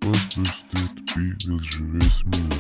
Отпустит певец же весь мир.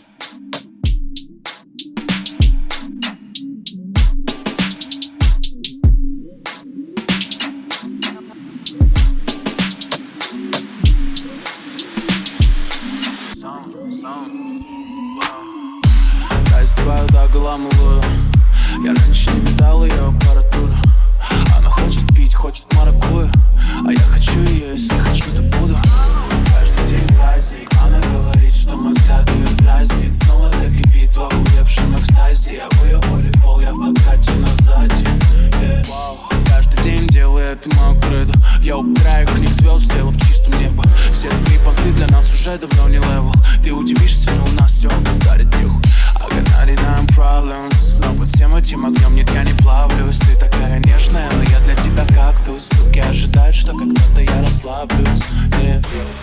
Я издеваю, да, голамываю. Я раньше не видал ее аппаратуру. Она хочет пить, хочет маракую, а я хочу ее, если хочу, то буду. Каждый день праздник. Она говорит, что мой взгляд ее дразнит. Снова закипит в охуевшем экстазе. Я в ее волейбол, я в подкате, но сзади. Каждый день делаю это мою кредо. Я убираю книг звезд, сделав чистым небо. Все твои понты для нас уже давно не левел. Ты удивишься, но у нас все как зарит нюх. I got 99 problems, но под всем этим огнем нет, я не плавлюсь. Ты такая нежная, но я для тебя кактус. Суки ожидают, что когда-то я расслаблюсь. Нет.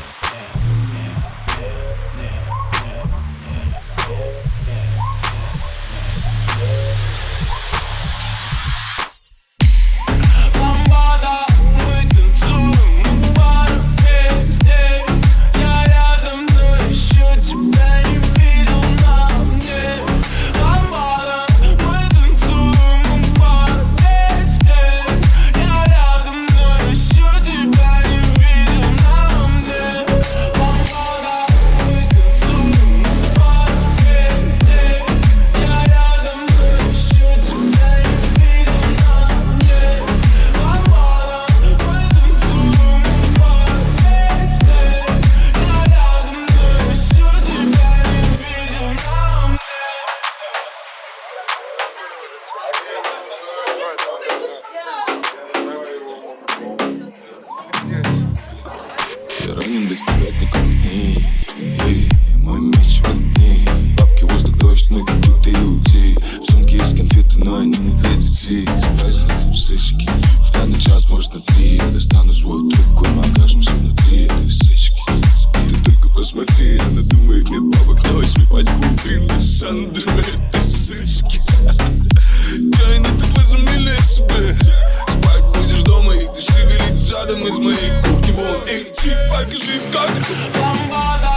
Я ранен до стебятников дней. Мой меч в огне. Бабки, воздух, дождь, ноги, будто и уйти. В сумке есть конфеты, но они не для детей. Праздники, сычки. Каждый час, может, на 3. Я достану свою трубку, мы окажемся внутри этой сычки. Ты только посмотри, она думает, нет бабок, но возьми пачку длинной Сандры этой сычки. Тайны тупо замилей себе. Спать будешь дома, и ты шевелить задом из моей кухни. Вон, эй, покажи, как.